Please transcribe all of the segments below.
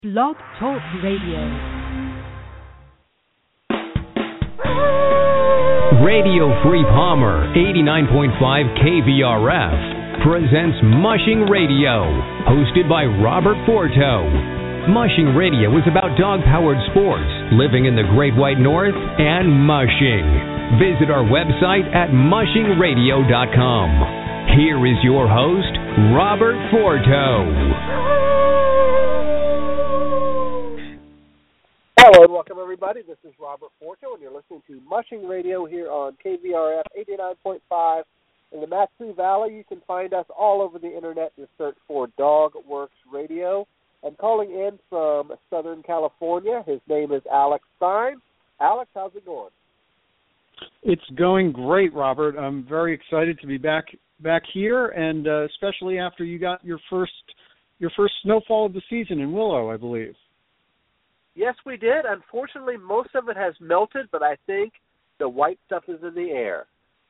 Blog Talk Radio. Radio Free Palmer, 89.5 KVRF, presents Mushing Radio, hosted by Robert Forto. Mushing Radio is about dog-powered sports, living in the Great White North, and mushing. Visit our website at mushingradio.com. Here is your host, Robert Forto. Hello and welcome, everybody. This is Robert Forto, and you're listening to Mushing Radio here on KVRF 89.5 in the Mat-Su Valley. You can find us all over the internet. Just search for Dog Works Radio. And calling in from Southern California, his name is Alex Stein. Alex, how's it going? It's going great, Robert. I'm very excited to be back here, and especially after you got your first snowfall of the season in Willow, I believe. Yes, we did. Unfortunately, most of it has melted, but I think the white stuff is in the air.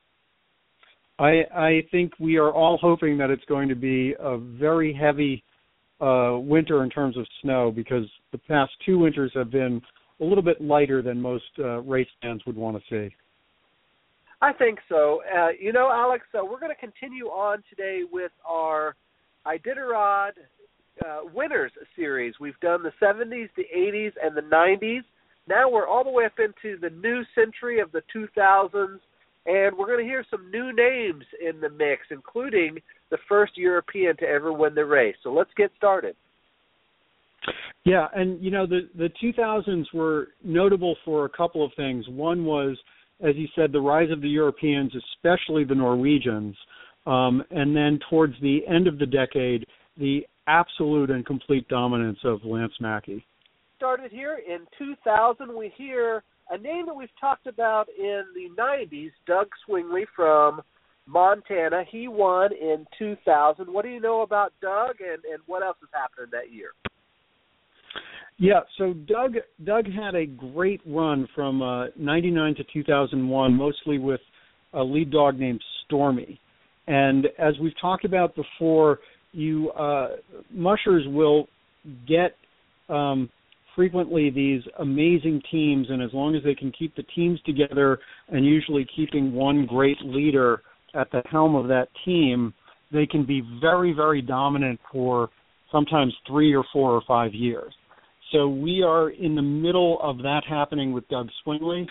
I think we are all hoping that it's going to be a very heavy winter in terms of snow, because the past two winters have been a little bit lighter than most race fans would want to see. I think so. Alex, we're going to continue on today with our Iditarod Winners series. We've done the 70s, the 80s, and the 90s. Now we're all the way up into the new century of the 2000s, and we're going to hear some new names in the mix, including the first European to ever win the race. So let's get started. Yeah, and the 2000s were notable for a couple of things. One was, as you said, the rise of the Europeans, especially the Norwegians, and then towards the end of the decade, the absolute and complete dominance of Lance Mackey. Started here in 2000. We hear a name that we've talked about in the 90s, Doug Swingley from Montana. He won in 2000. What do you know about Doug, and what else has happened that year? Yeah, so Doug had a great run from 99 to 2001, mostly with a lead dog named Stormy. And as we've talked about before, mushers will get frequently these amazing teams, and as long as they can keep the teams together and usually keeping one great leader at the helm of that team, they can be very, very dominant for sometimes 3 or 4 or 5 years. So we are in the middle of that happening with Doug Swingley.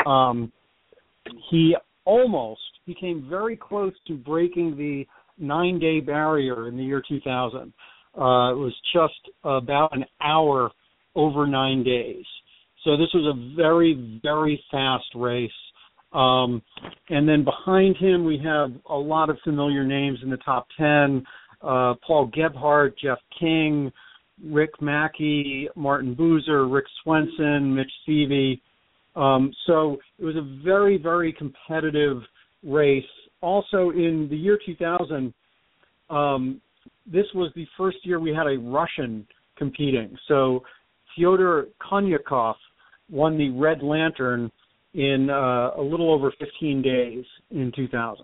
He came very close to breaking the 9-day barrier in the year 2000. It was just about an hour over 9 days. So this was a very, very fast race. And then behind him, we have a lot of familiar names in the top 10. Paul Gebhardt, Jeff King, Rick Mackey, Martin Boozer, Rick Swenson, Mitch Seavey. So it was a very, very competitive race. Also, in the year 2000, this was the first year we had a Russian competing. So Fyodor Konyakov won the Red Lantern in a little over 15 days in 2000.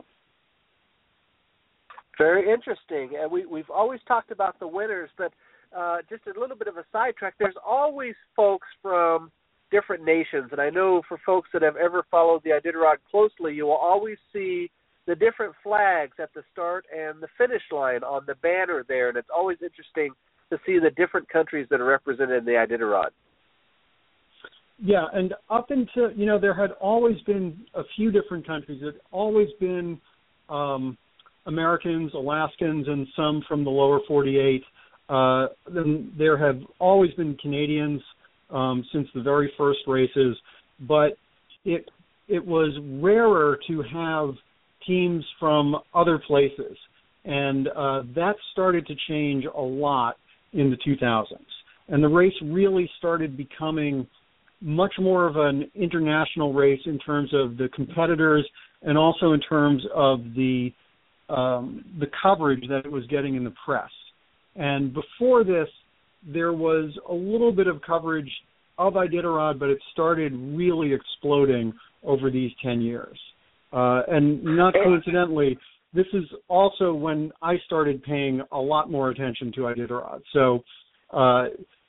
Very interesting. And we've always talked about the winners, but just a little bit of a sidetrack. There's always folks from different nations, and I know for folks that have ever followed the Iditarod closely, you will always see the different flags at the start and the finish line on the banner there, and it's always interesting to see the different countries that are represented in the Iditarod. Yeah, and up until, there had always been a few different countries. There had always been Americans, Alaskans, and some from the lower 48. Then there have always been Canadians since the very first races, but it was rarer to have teams from other places, and that started to change a lot in the 2000s. And the race really started becoming much more of an international race in terms of the competitors and also in terms of the coverage that it was getting in the press. And before this, there was a little bit of coverage of Iditarod, but it started really exploding over these 10 years. And not coincidentally, this is also when I started paying a lot more attention to Iditarod. So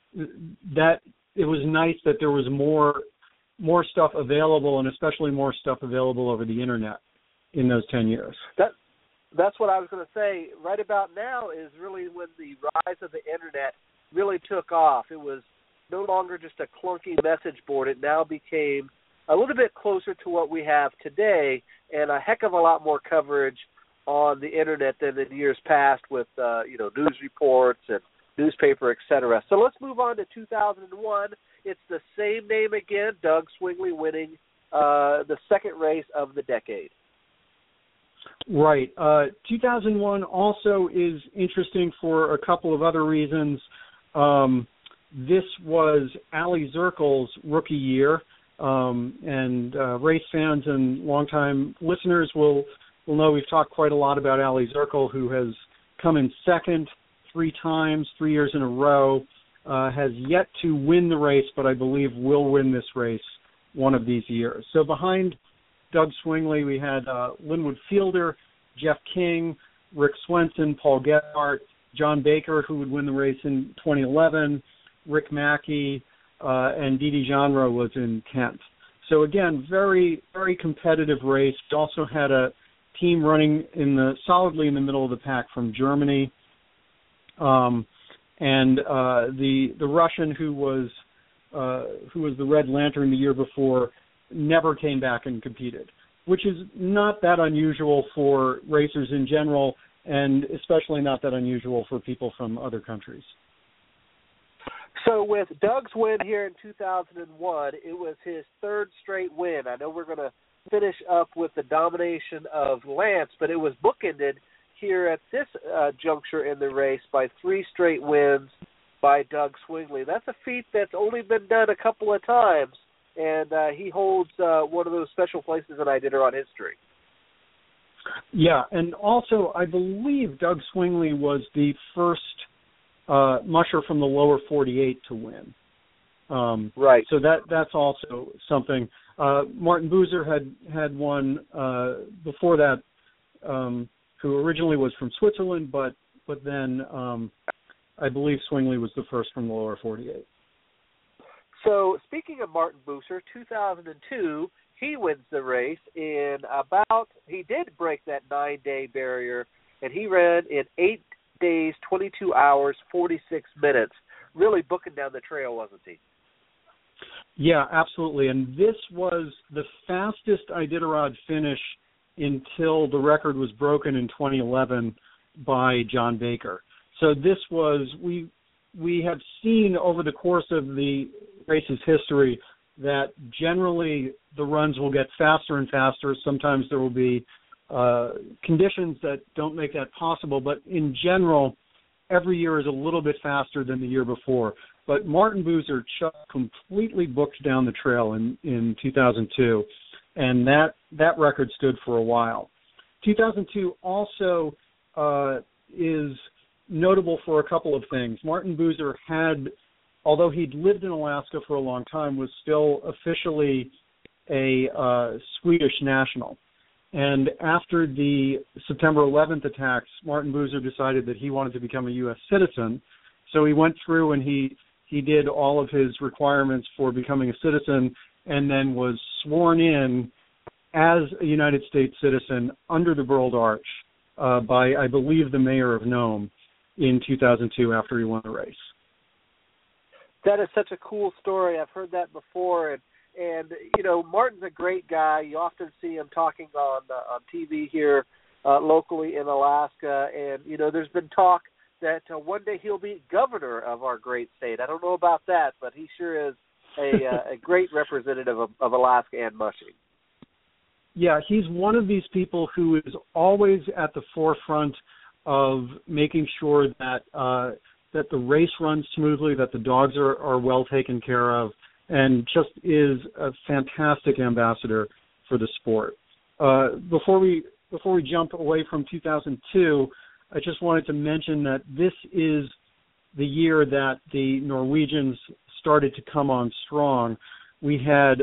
that it was nice that there was more stuff available, and especially more stuff available over the internet in those 10 years. That's what I was going to say. Right about now is really when the rise of the internet really took off. It was no longer just a clunky message board. It now became a little bit closer to what we have today, and a heck of a lot more coverage on the internet than in years past with news reports and newspaper, etc. So let's move on to 2001. It's the same name again, Doug Swingley winning the second race of the decade. Right. 2001 also is interesting for a couple of other reasons. This was Ali Zirkel's rookie year, and race fans and longtime listeners will know we've talked quite a lot about Ali Zirkel, who has come in second 3 times, 3 years in a row, has yet to win the race, but I believe will win this race one of these years. So behind Doug Swingley, we had Linwood Fielder, Jeff King, Rick Swenson, Paul Gebhardt, John Baker, who would win the race in 2011, Rick Mackey, and Didi Janro was in 10th. So again, very, very competitive race. We also had a team running solidly in the middle of the pack from Germany, and the Russian who was the Red Lantern the year before never came back and competed, which is not that unusual for racers in general, and especially not that unusual for people from other countries. So with Doug's win here in 2001, it was his third straight win. I know we're going to finish up with the domination of Lance, but it was bookended here at this juncture in the race by 3 straight wins by Doug Swingley. That's a feat that's only been done a couple of times, and he holds one of those special places in Iditarod history. Yeah, and also I believe Doug Swingley was the first musher from the lower 48 to win. Right. So that's also something. Martin Buser had one before that, who originally was from Switzerland, but then I believe Swingley was the first from the lower 48. So speaking of Martin Buser, 2002, he wins the race he did break that 9-day barrier, and he ran in 8 days, 22 hours, 46 minutes, really booking down the trail, wasn't he? Yeah, absolutely. And this was the fastest Iditarod finish until the record was broken in 2011 by John Baker. So this was, we have seen over the course of the race's history that generally the runs will get faster and faster. Sometimes there will be conditions that don't make that possible, but in general, every year is a little bit faster than the year before. But Martin Buser just completely booked down the trail in 2002, and that record stood for a while. 2002 also is notable for a couple of things. Martin Buser had, although he'd lived in Alaska for a long time, was still officially a Swedish national. And after the September 11th attacks, Martin Buser decided that he wanted to become a U.S. citizen. So he went through and he did all of his requirements for becoming a citizen, and then was sworn in as a United States citizen under the Burled Arch by, I believe, the mayor of Nome in 2002 after he won the race. That is such a cool story. I've heard that before, and you know, Martin's a great guy. You often see him talking on TV here locally in Alaska, and you know, there's been talk that one day he'll be governor of our great state. I don't know about that, but he sure is a great representative of Alaska and mushing. Yeah, he's one of these people who is always at the forefront of making sure that that the race runs smoothly, that the dogs are well taken care of, and just is a fantastic ambassador for the sport. Before we jump away from 2002, I just wanted to mention that this is the year that the Norwegians started to come on strong. We had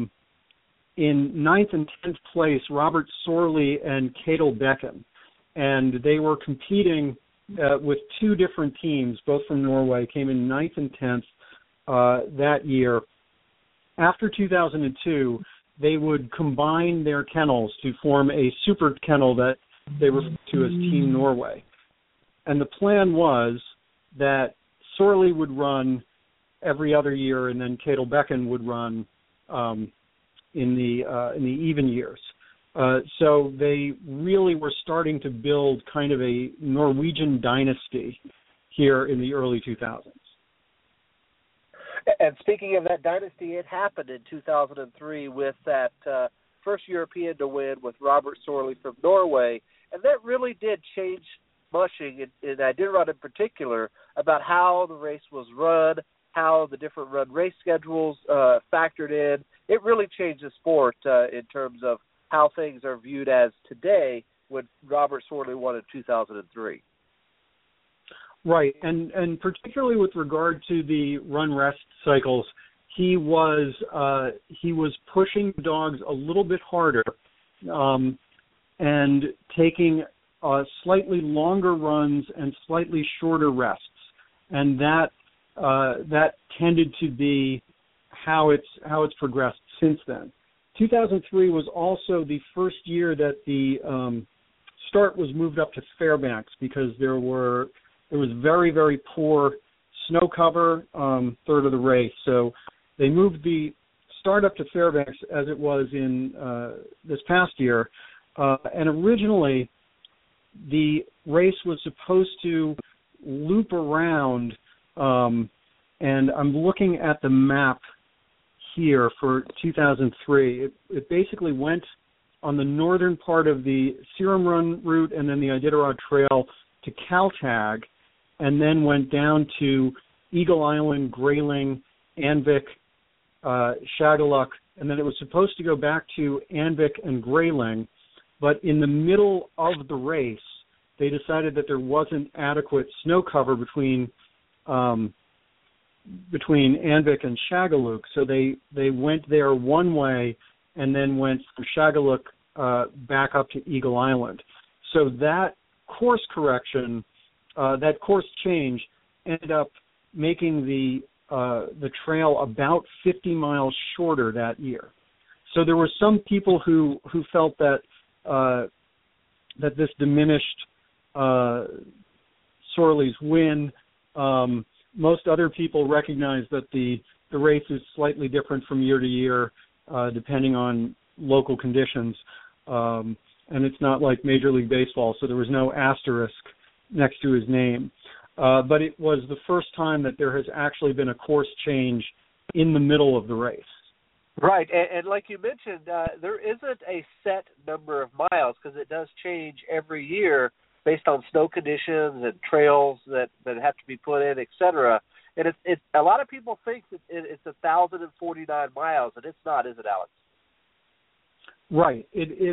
in 9th and 10th place Robert Sorley and Ketil Bekken, and they were competing with 2 different teams, both from Norway, came in 9th and 10th. that year. After 2002, they would combine their kennels to form a super kennel that they refer to as Team Norway. And the plan was that Sorley would run every other year, and then Ketelbecken would run in the even years. So they really were starting to build kind of a Norwegian dynasty here in the early 2000s. And speaking of that dynasty, it happened in 2003 with that first European to win with Robert Sorley from Norway. And that really did change mushing, and Iditarod in particular, about how the race was run, how the different run race schedules factored in. It really changed the sport in terms of how things are viewed as today when Robert Sorley won in 2003. Right, and particularly with regard to the run rest cycles, he was pushing dogs a little bit harder and taking slightly longer runs and slightly shorter rests, and that tended to be how it's progressed since then. 2003 was also the first year that the start was moved up to Fairbanks because there was very, very poor snow cover third of the race. So they moved the start up to Fairbanks as it was in this past year. And originally, the race was supposed to loop around, and I'm looking at the map here for 2003. It basically went on the northern part of the Serum Run route and then the Iditarod Trail to Kaltag, and then went down to Eagle Island, Grayling, Anvik, Shagaluk, and then it was supposed to go back to Anvik and Grayling, but in the middle of the race, they decided that there wasn't adequate snow cover between Anvik and Shagaluk, so they went there one way and then went from Shagaluk back up to Eagle Island. So that course correction, that course change, ended up making the trail about 50 miles shorter that year. So there were some people who felt that that this diminished Sorley's win. Most other people recognize that the race is slightly different from year to year, depending on local conditions, and it's not like Major League Baseball, so there was no asterisk next to his name. But it was the first time that there has actually been a course change in the middle of the race. Right, and like you mentioned, there isn't a set number of miles because it does change every year based on snow conditions and trails that have to be put in, et cetera. And it's a lot of people think that it's 1,049 miles, and it's not, is it, Alex? Right.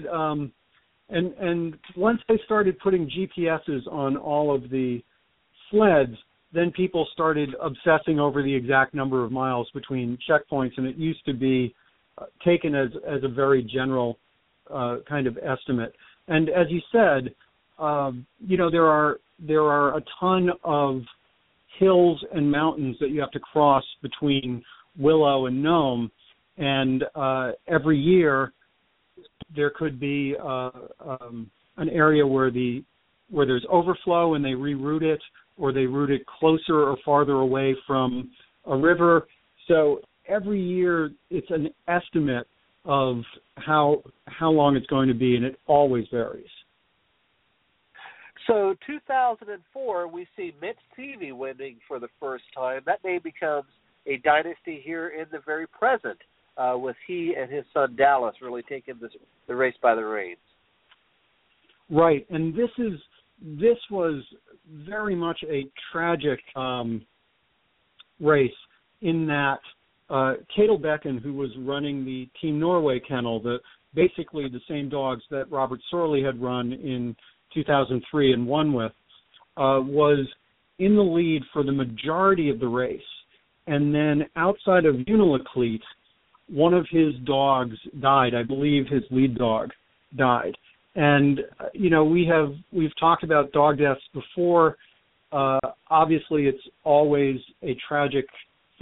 And once they started putting GPSs on all of the sleds, then people started obsessing over the exact number of miles between checkpoints, and it used to be taken as a very general kind of estimate. And as you said, there are a ton of hills and mountains that you have to cross between Willow and Nome, and every year there could be an area where there's overflow and they reroute it, or they route it closer or farther away from a river. So every year it's an estimate of how long it's going to be, and it always varies. So 2004, we see Mitch Seavey winning for the first time. That name becomes a dynasty here in the very present, with he and his son Dallas really taking the race by the reins. Right, and this was very much a tragic race in that Ketelbecken, who was running the Team Norway kennel, basically the same dogs that Robert Sorley had run in 2003 and won with, was in the lead for the majority of the race. And then outside of Unalakleet, one of his dogs died. I believe his lead dog died. And, we've talked about dog deaths before. Obviously, it's always a tragic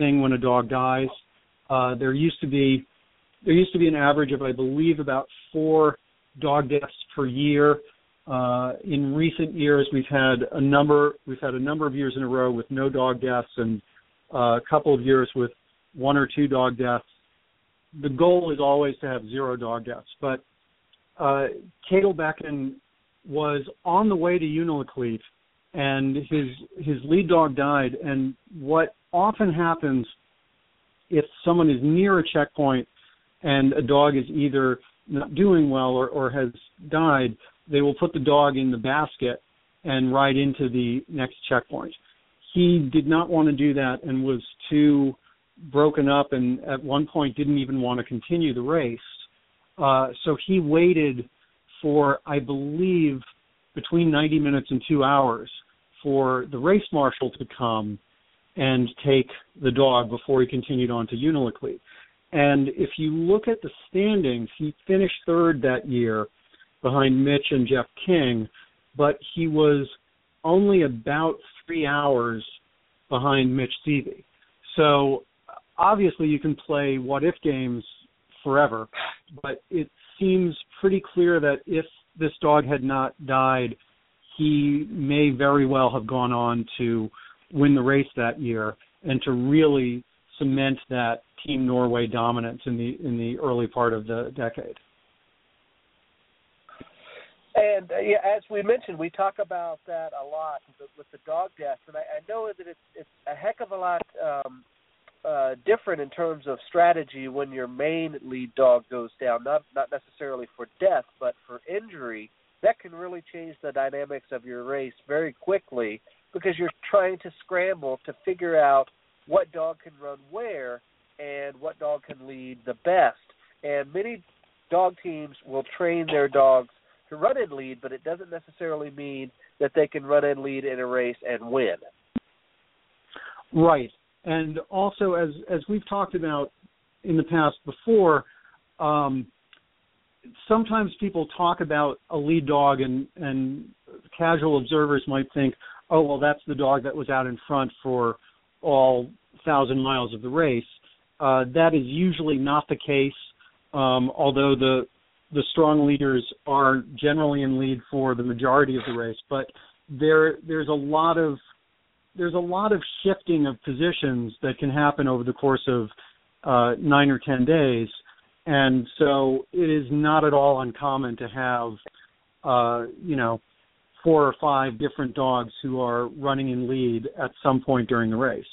thing when a dog dies. There used to be an average of, I believe, about 4 dog deaths per year. In recent years, we've had a number of years in a row with no dog deaths, and a couple of years with 1 or 2 dog deaths. The goal is always to have 0 dog deaths. But Ketelbecken was on the way to Unalakleet, and his lead dog died. And what often happens if someone is near a checkpoint and a dog is either not doing well or has died, they will put the dog in the basket and ride into the next checkpoint. He did not want to do that and was too broken up, and at one point didn't even want to continue the race. So he waited for, I believe, between 90 minutes and 2 hours for the race marshal to come and take the dog before he continued on to Unalakleet. And if you look at the standings, he finished 3rd that year behind Mitch and Jeff King, but he was only about 3 hours behind Mitch Seavey. So obviously you can play what-if games forever, but it seems pretty clear that if this dog had not died, he may very well have gone on to win the race that year and to really cement that Team Norway dominance in the early part of the decade. And as we mentioned, we talk about that a lot with the dog deaths, and I know that it's a heck of a lot different in terms of strategy when your main lead dog goes down, not necessarily for death, but for injury. That can really change the dynamics of your race very quickly because you're trying to scramble to figure out what dog can run where and what dog can lead the best. And many dog teams will train their dogs to run and lead, but it doesn't necessarily mean that they can run and lead in a race and win. Right. And also, as we've talked about in the past before, sometimes people talk about a lead dog and casual observers might think, oh, well, that's the dog that was out in front for all 1,000 miles of the race. That is usually not the case, although the strong leaders are generally in lead for the majority of the race. But there's a lot of shifting of positions that can happen over the course of 9 or 10 days, and so it is not at all uncommon to have 4 or 5 different dogs who are running in lead at some point during the race.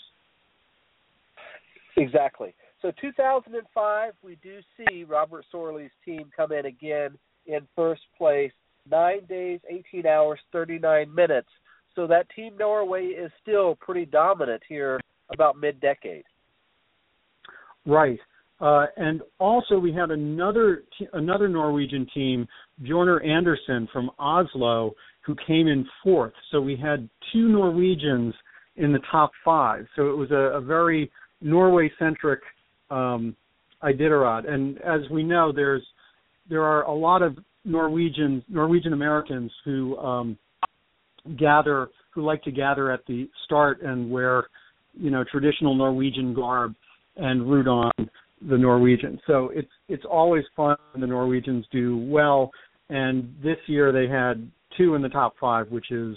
Exactly. So 2005, we do see Robert Sorley's team come in again in first place, 9 days, 18 hours, 39 minutes. So that Team Norway is still pretty dominant here about mid-decade. Right. And also we had another Norwegian team, Bjornar Andersen from Oslo, who came in 4th. So we had 2 Norwegians in the top 5. So it was a very Norway-centric Iditarod. And as we know, there are a lot of Norwegian Americans who like to gather at the start and wear, traditional Norwegian garb and root on the Norwegians. So it's always fun when the Norwegians do well. And this year they had 2 in the top 5, which is,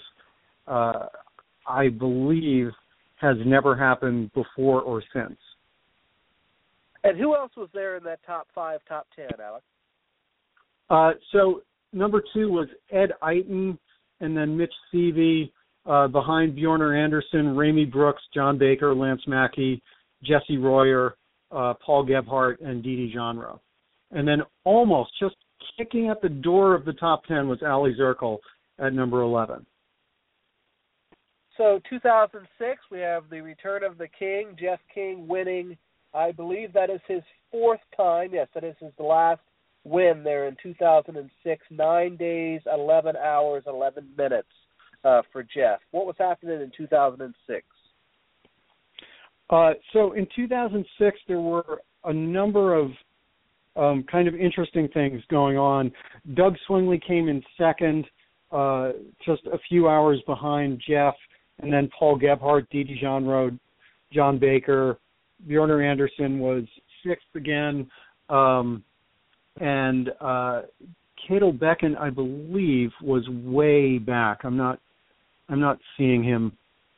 I believe, has never happened before or since. And who else was there in that top 5, top 10, Alex? So number 2 was Ed Eiton, and then Mitch Seavey, behind Bjornar Andersen, Ramey Brooks, John Baker, Lance Mackey, Jesse Royer, Paul Gebhardt, and Didi Genro. And then almost just kicking at the door of the top 10 was Ali Zirkel at number 11. So 2006, we have the return of the King, Jeff King winning. I believe that is his 4th time. Yes, that is his last win there in 2006. 9 days, 11 hours, 11 minutes for Jeff. What was happening in 2006? So in 2006, there were a number of kind of interesting things going on. Doug Swingley came in 2nd, just a few hours behind Jeff, and then Paul Gebhardt, Didi Genro, John Baker, Bjornar Anderson was 6th again, and Cato Becken, I believe, was way back. I'm not seeing him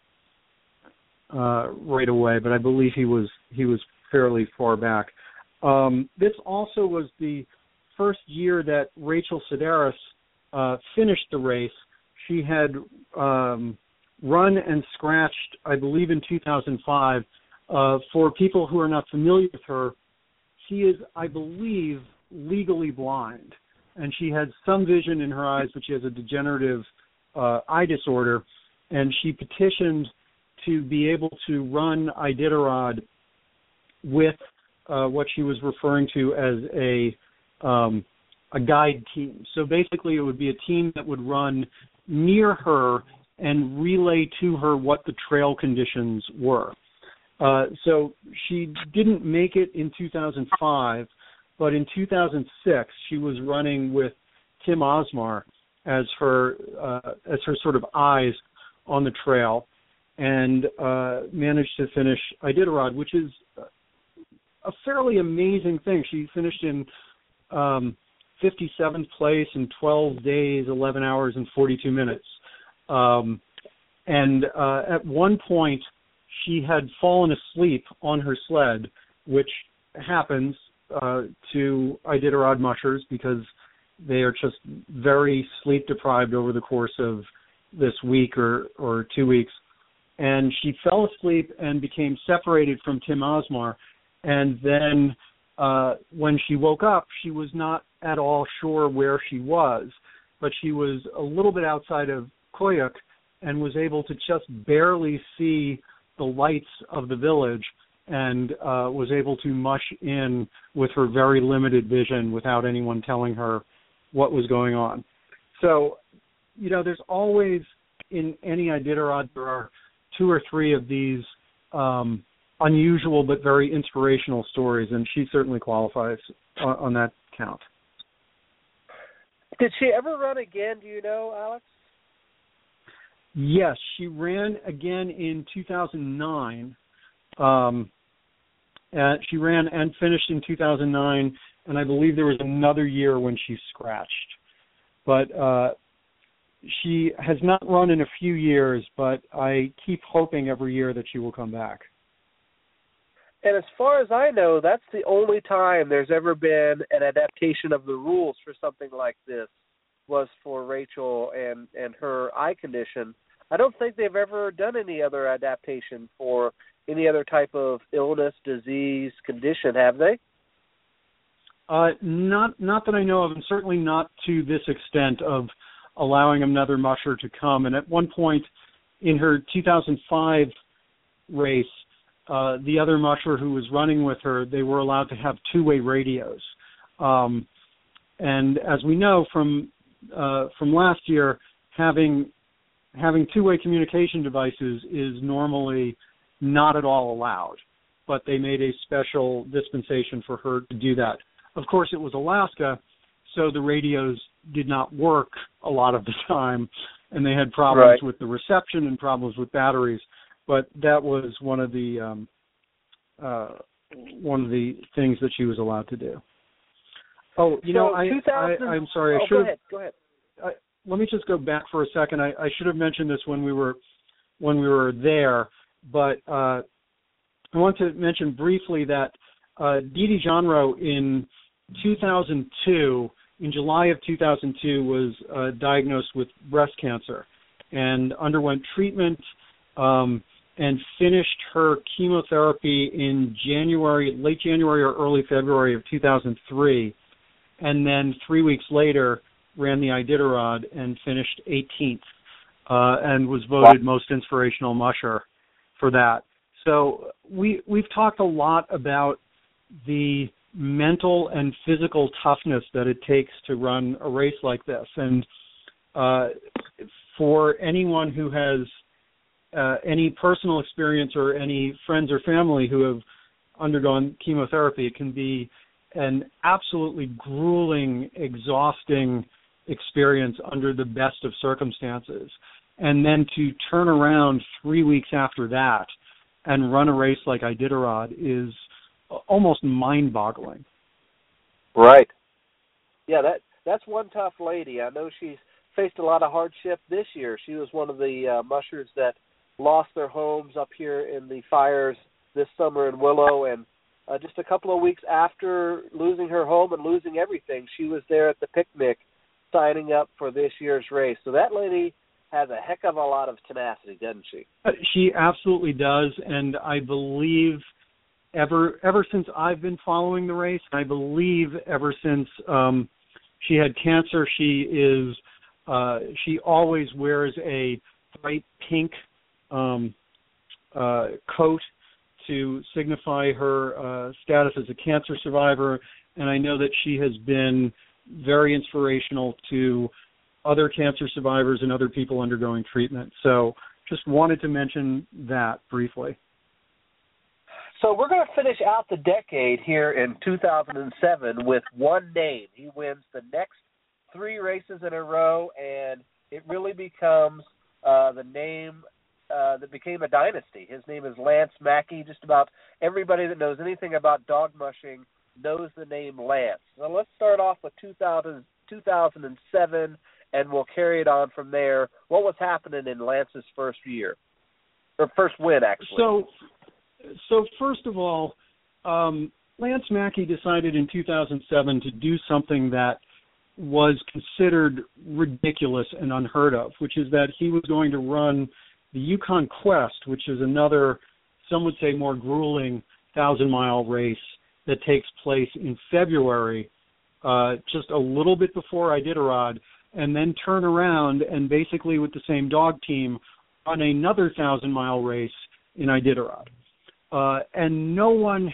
right away, but I believe he was fairly far back. This also was the first year that Rachel Sedaris finished the race. She had run and scratched, I believe, in 2005. For people who are not familiar with her, she is, I believe, legally blind, and she had some vision in her eyes, but she has a degenerative eye disorder, and she petitioned to be able to run Iditarod with what she was referring to as a guide team. So basically it would be a team that would run near her and relay to her what the trail conditions were. So she didn't make it in 2005, but in 2006 she was running with Tim Osmar as her sort of eyes on the trail, and managed to finish Iditarod, which is a fairly amazing thing. She finished in 57th place in 12 days, 11 hours, and 42 minutes. And at one point, she had fallen asleep on her sled, which happens to Iditarod mushers because they are just very sleep deprived over the course of this week or 2 weeks. And she fell asleep and became separated from Tim Osmar. And then when she woke up, she was not at all sure where she was, but she was a little bit outside of Koyuk and was able to just barely see the lights of the village, and was able to mush in with her very limited vision without anyone telling her what was going on. So, you know, there's always, in any Iditarod, there are 2 or 3 of these unusual but very inspirational stories, and she certainly qualifies on that count. Did she ever run again, do you know, Alex? Yes, she ran again in 2009. She ran and finished in 2009, and I believe there was another year when she scratched. But she has not run in a few years, but I keep hoping every year that she will come back. And as far as I know, that's the only time there's ever been an adaptation of the rules for something like this, was for Rachel and her eye condition. I don't think they've ever done any other adaptation for any other type of illness, disease, condition, have they? Not that I know of, and certainly not to this extent of allowing another musher to come. And at one point in her 2005 race, the other musher who was running with her, they were allowed to have 2-way radios. And as we know from last year, having 2-way communication devices is normally not at all allowed, but they made a special dispensation for her to do that. Of course, it was Alaska, so the radios did not work a lot of the time, and they had problems with the reception and problems with batteries. But that was one of the things that she was allowed to do. Oh, you know, I'm sorry. I should. Go ahead. Let me just go back for a second. I should have mentioned this when we were there, but I want to mention briefly that Didi Janro in 2002, in July of 2002, was diagnosed with breast cancer and underwent treatment and finished her chemotherapy in late January or early February of 2003, and then 3 weeks later ran the Iditarod and finished 18th, and was voted most inspirational musher for that. So we've talked a lot about the mental and physical toughness that it takes to run a race like this. And for anyone who has any personal experience or any friends or family who have undergone chemotherapy, it can be an absolutely grueling, exhausting experience under the best of circumstances. And then to turn around 3 weeks after that and run a race like Iditarod is almost mind-boggling. Right. Yeah, that's one tough lady. I know she's faced a lot of hardship this year. She was one of the mushers that lost their homes up here in the fires this summer in Willow, and just a couple of weeks after losing her home and losing everything, she was there at the picnic signing up for this year's race. So that lady has a heck of a lot of tenacity, doesn't she? She absolutely does, and I believe ever since I've been following the race, I believe ever since she had cancer, she always wears a bright pink coat to signify her status as a cancer survivor, and I know that she has been very inspirational to other cancer survivors and other people undergoing treatment. So just wanted to mention that briefly. So we're going to finish out the decade here in 2007 with one name. He wins the next 3 races in a row, and it really becomes the name that became a dynasty. His name is Lance Mackey. Just about everybody that knows anything about dog mushing knows the name Lance. So let's start off with 2007, and we'll carry it on from there. What was happening in Lance's first year, or first win, actually? So first of all, Lance Mackey decided in 2007 to do something that was considered ridiculous and unheard of, which is that he was going to run the Yukon Quest, which is another, some would say more grueling 1,000-mile race that takes place in February, just a little bit before Iditarod, and then turn around and basically with the same dog team run another 1,000-mile race in Iditarod. And no one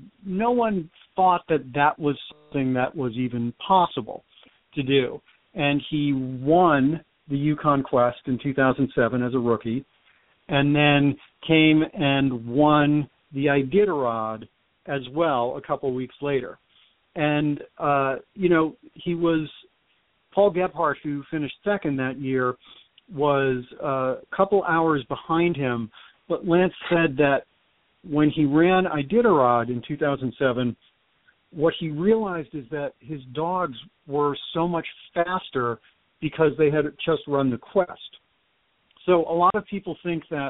thought that was something that was even possible to do. And he won the Yukon Quest in 2007 as a rookie, and then came and won the Iditarod as well a couple weeks later. And, he was, Paul Gebhardt, who finished second that year, was a couple hours behind him, but Lance said that when he ran Iditarod in 2007, what he realized is that his dogs were so much faster because they had just run the Quest. So a lot of people think that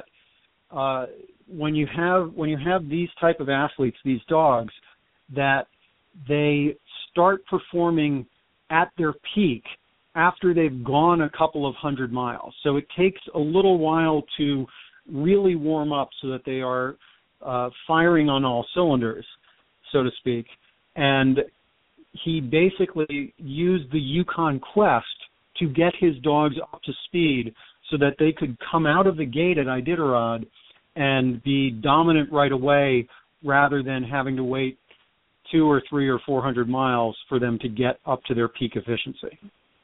when you have these type of athletes, these dogs, that they start performing at their peak after they've gone a couple of 100 miles. So it takes a little while to really warm up so that they are firing on all cylinders, so to speak. And he basically used the Yukon Quest to get his dogs up to speed so that they could come out of the gate at Iditarod and be dominant right away rather than having to wait 200 or 300 or 400 miles for them to get up to their peak efficiency.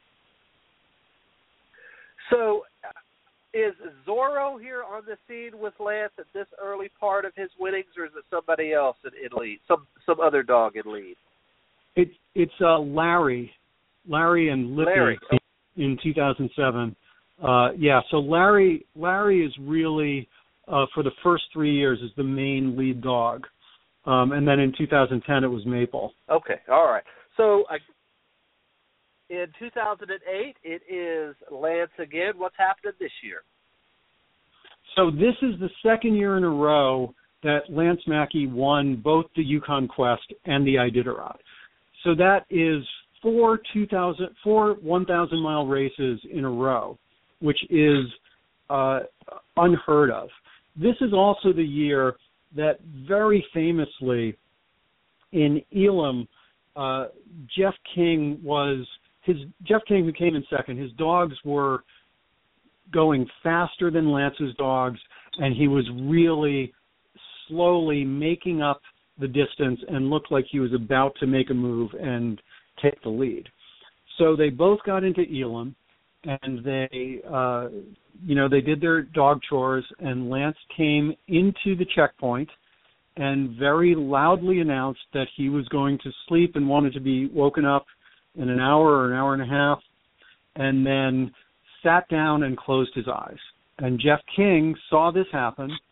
So is Zorro here on the scene with Lance at this early part of his winnings, or is it somebody else in lead, some other dog in lead? It's Larry and Lippy in 2007. So Larry is really, for the first 3 years, is the main lead dog. And then in 2010, it was Maple. Okay, all right. So in 2008, it is Lance again. What's happening this year? So this is the second year in a row that Lance Mackey won both the Yukon Quest and the Iditarod. So that is four 1,000-mile races in a row, which is unheard of. This is also the year that very famously in Elam, Jeff King, who came in second, his dogs were going faster than Lance's dogs, and he was really slowly making up the distance and looked like he was about to make a move and take the lead. So they both got into Elam, and they did their dog chores, and Lance came into the checkpoint and very loudly announced that he was going to sleep and wanted to be woken up in an hour or an hour and a half, and then sat down and closed his eyes. And Jeff King saw this happen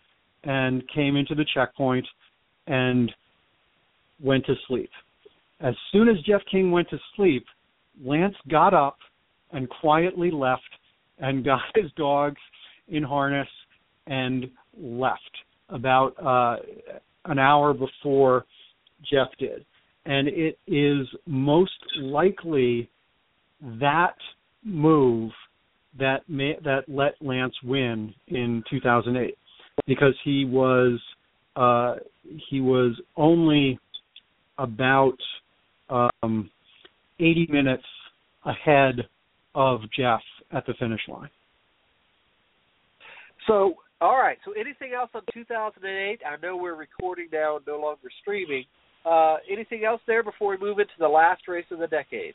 and came into the checkpoint and went to sleep. As soon as Jeff King went to sleep, Lance got up and quietly left and got his dogs in harness and left about an hour before Jeff did. And it is most likely that move that let Lance win in 2008, because he was only about 80 minutes ahead of Jeff at the finish line. So, all right. So, anything else on 2008? I know we're recording now and no longer streaming. Anything else there before we move into the last race of the decade?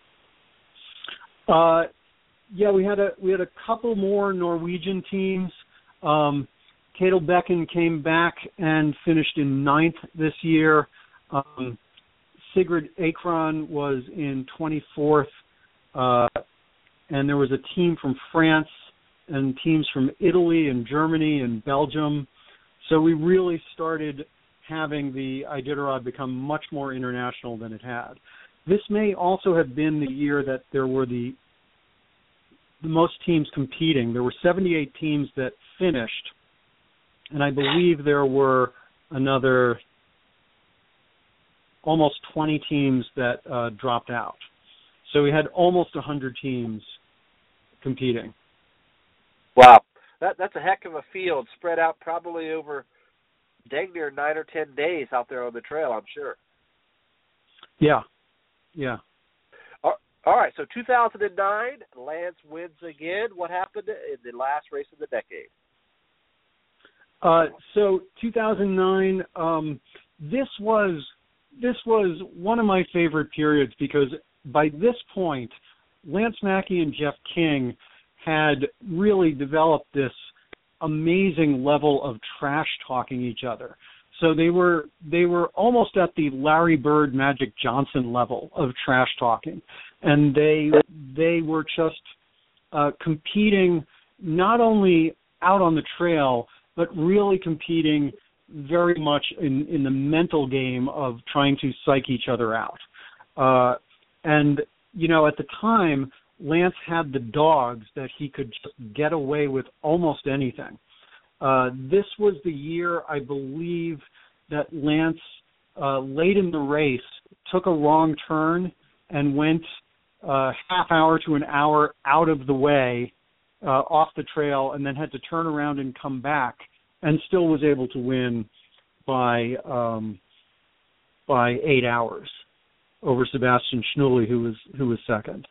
Yeah, we had a couple more Norwegian teams. Ketil Bekken came back and finished in 9th this year. Sigrid Ekron was in 24th, and there was a team from France and teams from Italy and Germany and Belgium. So we really started having the Iditarod become much more international than it had. This may also have been the year that there were the most teams competing. There were 78 teams that finished, and I believe there were another almost 20 teams that dropped out. So we had almost 100 teams competing. Wow. That's a heck of a field spread out probably over dang near 9 or 10 days out there on the trail, I'm sure. Yeah. All right, so 2009, Lance wins again. What happened in the last race of the decade? So 2009, this was one of my favorite periods, because by this point, Lance Mackey and Jeff King had really developed this amazing level of trash talking each other. So they were almost at the Larry Bird, Magic Johnson level of trash talking, and they were just competing not only out on the trail, but really competing very much in the mental game of trying to psych each other out. And at the time, Lance had the dogs that he could just get away with almost anything. This was the year, I believe, that Lance, late in the race, took a wrong turn and went half hour to an hour out of the way, off the trail, and then had to turn around and come back, and still was able to win by 8 hours over Sebastian Schnulli, who was second.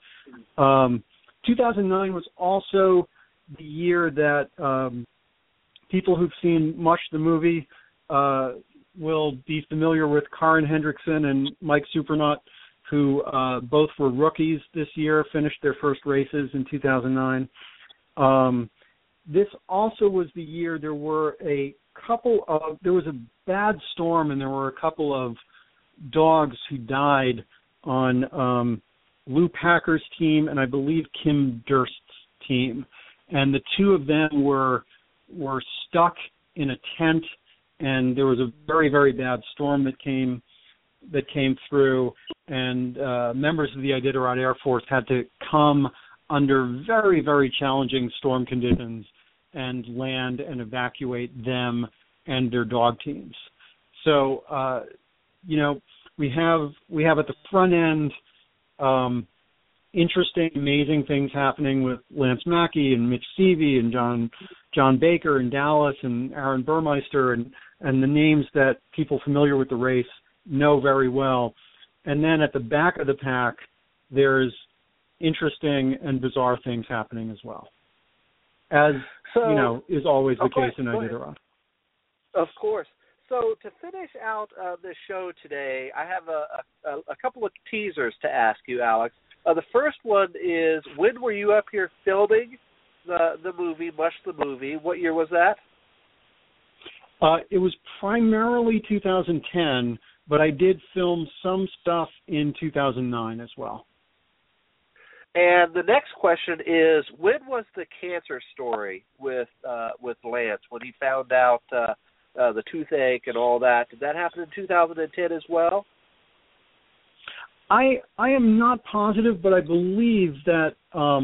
2009 was also the year that people who've seen Mush the movie will be familiar with Karin Hendrickson and Mike Supernaut, who both were rookies this year, finished their first races in 2009. This also was the year there was a bad storm, and there were a couple of dogs who died on Lou Packer's team and I believe Kim Durst's team. And the two of them were stuck in a tent, and there was a very, very bad storm that came through, and members of the Iditarod Air Force had to come under very, very challenging storm conditions and land and evacuate them and their dog teams. So, we have at the front end interesting, amazing things happening with Lance Mackey and Mitch Seavey and John Baker and Dallas and Aaron Burmeister and the names that people familiar with the race know very well. And then at the back of the pack, there's interesting and bizarre things happening as well, as is always the case in Iditarod. Of course. So to finish out this show today, I have a couple of teasers to ask you, Alex. The first one is, when were you up here filming the movie, Mush the Movie? What year was that? It was primarily 2010, but I did film some stuff in 2009 as well. And the next question is, when was the cancer story with Lance, when he found out the toothache and all that? Did that happen in 2010 as well? I am not positive, but I believe that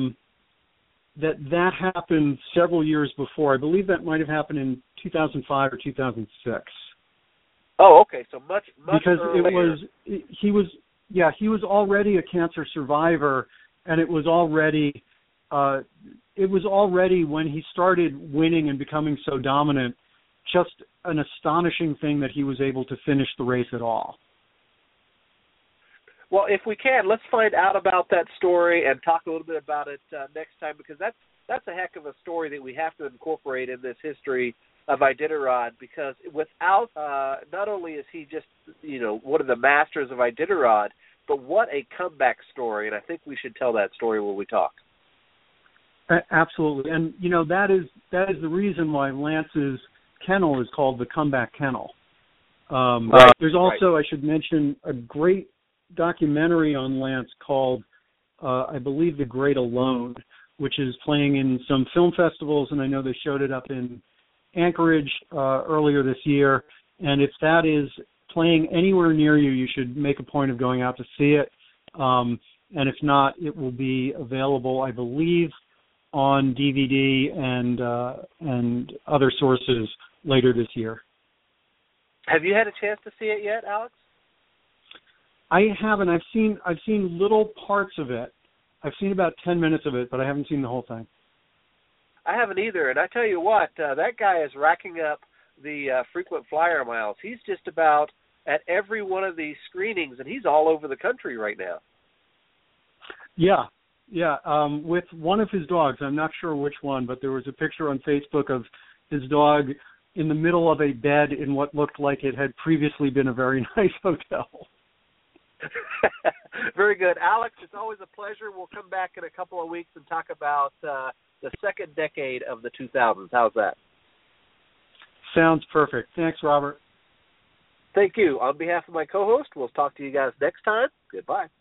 that happened several years before. I believe that might have happened in 2005 or 2006. Oh, okay, so much because earlier. He was already a cancer survivor, and it was already when he started winning and becoming so dominant, just an astonishing thing that he was able to finish the race at all. Well, if we can, let's find out about that story and talk a little bit about it next time, because that's a heck of a story that we have to incorporate in this history of Iditarod, because without, not only is he just, one of the masters of Iditarod, but what a comeback story, and I think we should tell that story when we talk. Absolutely, and that is the reason why Lance's kennel is called the Comeback Kennel. Right. There's also, I should mention, a great documentary on Lance called, I believe, The Great Alone, which is playing in some film festivals, and I know they showed it up in Anchorage earlier this year. And if that is playing anywhere near you, you should make a point of going out to see it. And if not, it will be available, I believe, on DVD and other sources later this year. Have you had a chance to see it yet, Alex? I haven't. I've seen little parts of it. I've seen about 10 minutes of it, but I haven't seen the whole thing. I haven't either, and I tell you what, that guy is racking up the frequent flyer miles. He's just about at every one of these screenings, and he's all over the country right now. Yeah, with one of his dogs. I'm not sure which one, but there was a picture on Facebook of his dog in the middle of a bed in what looked like it had previously been a very nice hotel. Very good. Alex, it's always a pleasure. We'll come back in a couple of weeks and talk about the second decade of the 2000s. How's that? Sounds perfect. Thanks, Robert. Thank you. On behalf of my co-host, we'll talk to you guys next time. Goodbye.